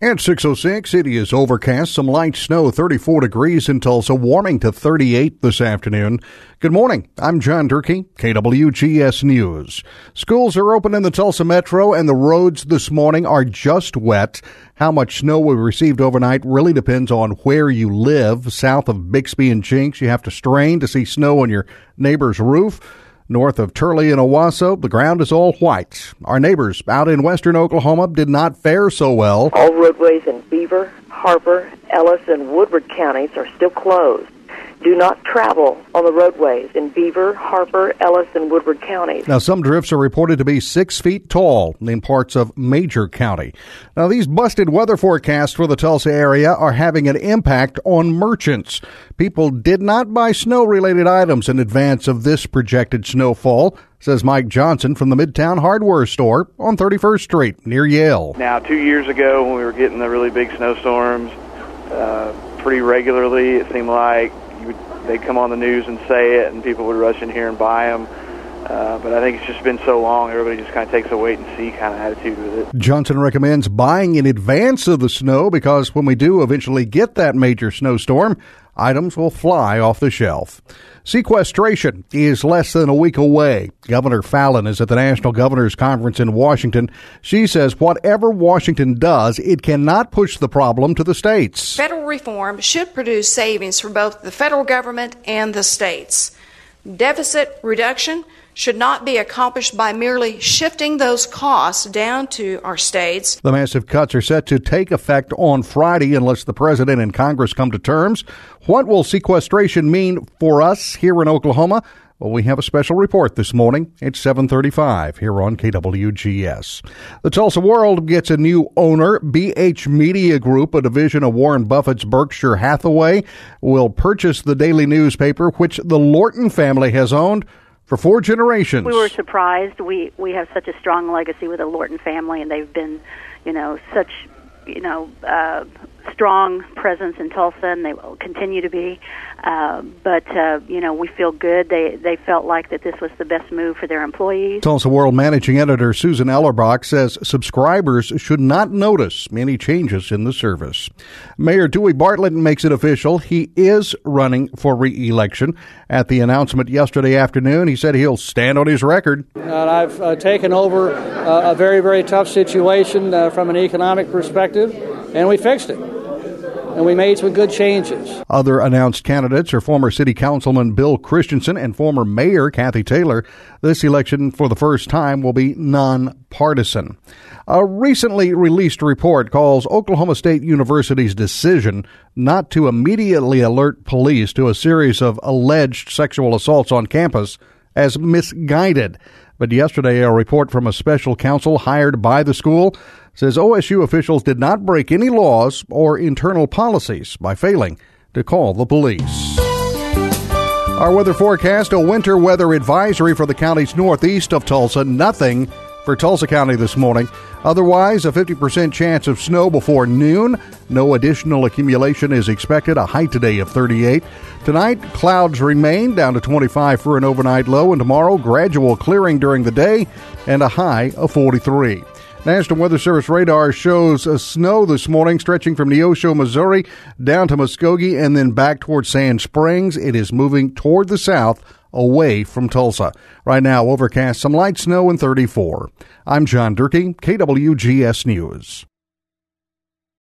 At 6:06, it is overcast, some light snow, 34 degrees in Tulsa, warming to 38 this afternoon. Good morning. I'm John Durkee, KWGS News. Schools are open in the Tulsa Metro, and the roads this morning are just wet. How much snow we received overnight really depends on where you live. South of Bixby and Jinx, you have to strain to see snow on your neighbor's roof. North of Turley and Owasso, the ground is all white. Our neighbors out in western Oklahoma did not fare so well. All roadways in Beaver, Harper, Ellis, and Woodward counties are still closed. Do not travel on the roadways in Beaver, Harper, Ellis, and Woodward counties. Now, some drifts are reported to be 6 feet tall in parts of Major County. Now, these busted weather forecasts for the Tulsa area are having an impact on merchants. People did not buy snow-related items in advance of this projected snowfall, says Mike Johnson from the Midtown Hardware Store on 31st Street near Yale. Now, 2 years ago when we were getting the really big snowstorms pretty regularly, it seemed like they'd come on the news and say it, and people would rush in here and buy them. But I think it's just been so long, everybody just kind of takes a wait-and-see kind of attitude with it. Johnson recommends buying in advance of the snow because when we do eventually get that major snowstorm, items will fly off the shelf. Sequestration is less than a week away. Governor Fallon is at the National Governors Conference in Washington. She says whatever Washington does, it cannot push the problem to the states. Federal reform should produce savings for both the federal government and the states. Deficit reduction should not be accomplished by merely shifting those costs down to our states. The massive cuts are set to take effect on Friday unless the president and Congress come to terms. What will sequestration mean for us here in Oklahoma? Well, we have a special report this morning at 7:35 here on KWGS. The Tulsa World gets a new owner. BH Media Group, a division of Warren Buffett's Berkshire Hathaway, will purchase the daily newspaper, which the Lorton family has owned for 4 generations. We were surprised. We have such a strong legacy with the Lorton family, and they've been, such, strong presence in Tulsa, and they will continue to be. But we feel good. They felt like that this was the best move for their employees. Tulsa World Managing Editor Susan Ellerbach says subscribers should not notice any changes in the service. Mayor Dewey Bartlett makes it official. He is running for re-election. At the announcement yesterday afternoon, he said he'll stand on his record. And I've taken over a very, very tough situation from an economic perspective, and we fixed it. And we made some good changes. Other announced candidates are former City Councilman Bill Christensen and former Mayor Kathy Taylor. This election, for the first time, will be nonpartisan. A recently released report calls Oklahoma State University's decision not to immediately alert police to a series of alleged sexual assaults on campus as misguided. But yesterday, a report from a special counsel hired by the school says OSU officials did not break any laws or internal policies by failing to call the police. Our weather forecast, a winter weather advisory for the counties northeast of Tulsa. Nothing for Tulsa County this morning. Otherwise, a 50% chance of snow before noon. No additional accumulation is expected. A high today of 38. Tonight, clouds remain down to 25 for an overnight low. And tomorrow, gradual clearing during the day and a high of 43. National Weather Service radar shows snow this morning stretching from Neosho, Missouri, down to Muskogee and then back toward Sand Springs. It is moving toward the south, away from Tulsa. Right now, overcast, some light snow and 34. I'm John Durkee, KWGS News.